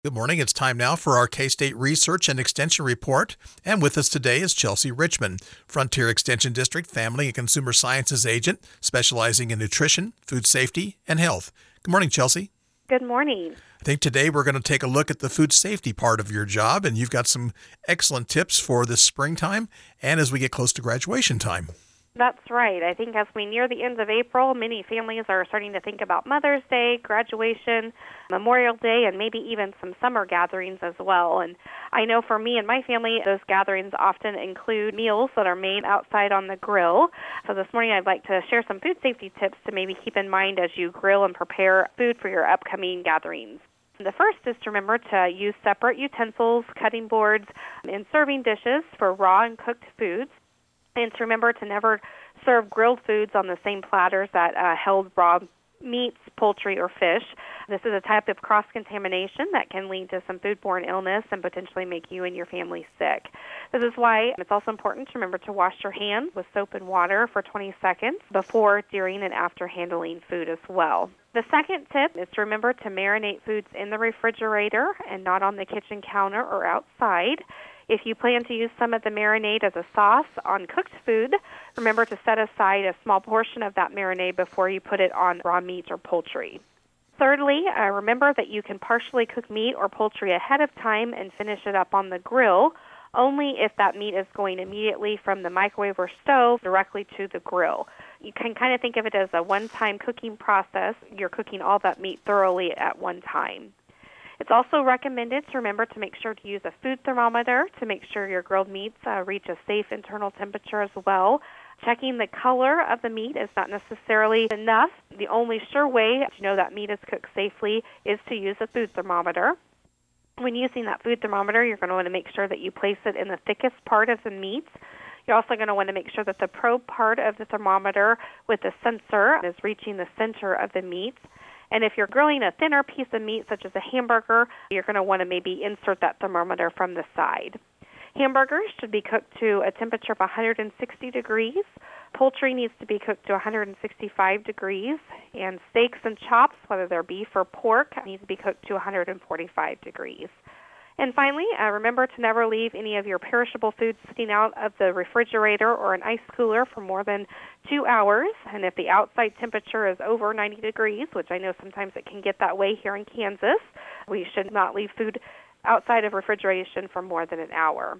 Good morning. It's time now for our K-State Research and Extension Report. And with us today is Chelsea Richmond, Frontier Extension District Family and Consumer Sciences Agent, specializing in nutrition, food safety, and health. Good morning, Chelsea. Good morning. I think today we're going to take a look at the food safety part of your job, and you've got some excellent tips for this springtime and as we get close to graduation time. That's right. I think as we near the end of April, many families are starting to think about Mother's Day, graduation, Memorial Day, and maybe even some summer gatherings as well. And I know for me and my family, those gatherings often include meals that are made outside on the grill. So this morning I'd like to share some food safety tips to maybe keep in mind as you grill and prepare food for your upcoming gatherings. The first is to remember to use separate utensils, cutting boards, and serving dishes for raw and cooked foods. And to remember to never serve grilled foods on the same platters that held raw meats, poultry, or fish. This is a type of cross-contamination that can lead to some foodborne illness and potentially make you and your family sick. This is why it's also important to remember to wash your hands with soap and water for 20 seconds before, during, and after handling food as well. The second tip is to remember to marinate foods in the refrigerator and not on the kitchen counter or outside. If you plan to use some of the marinade as a sauce on cooked food, remember to set aside a small portion of that marinade before you put it on raw meat or poultry. Thirdly, remember that you can partially cook meat or poultry ahead of time and finish it up on the grill, only if that meat is going immediately from the microwave or stove directly to the grill. You can kind of think of it as a one-time cooking process. You're cooking all that meat thoroughly at one time. It's also recommended to remember to make sure to use a food thermometer to make sure your grilled meats reach a safe internal temperature as well. Checking the color of the meat is not necessarily enough. The only sure way to know that meat is cooked safely is to use a food thermometer. When using that food thermometer, you're going to want to make sure that you place it in the thickest part of the meat. You're also going to want to make sure that the probe part of the thermometer with the sensor is reaching the center of the meat. And if you're grilling a thinner piece of meat, such as a hamburger, you're going to want to maybe insert that thermometer from the side. Hamburgers should be cooked to a temperature of 160 degrees. Poultry needs to be cooked to 165 degrees. And steaks and chops, whether they're beef or pork, need to be cooked to 145 degrees. And finally, remember to never leave any of your perishable foods sitting out of the refrigerator or an ice cooler for more than 2 hours. And if the outside temperature is over 90 degrees, which I know sometimes it can get that way here in Kansas, we should not leave food outside of refrigeration for more than an hour.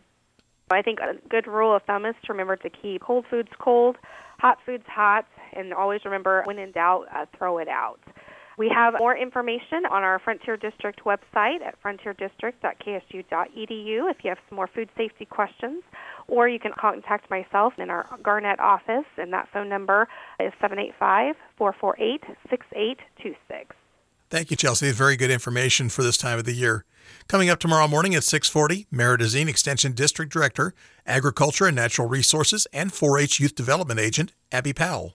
I think a good rule of thumb is to remember to keep cold foods cold, hot foods hot, and always remember, when in doubt, throw it out. We have more information on our Frontier District website at frontierdistrict.ksu.edu if you have some more food safety questions, or you can contact myself in our Garnett office, and that phone number is 785-448-6826. Thank you, Chelsea. Very good information for this time of the year. Coming up tomorrow morning at 6:40, Meridazine Extension District Director, Agriculture and Natural Resources, and 4-H Youth Development Agent, Abby Powell.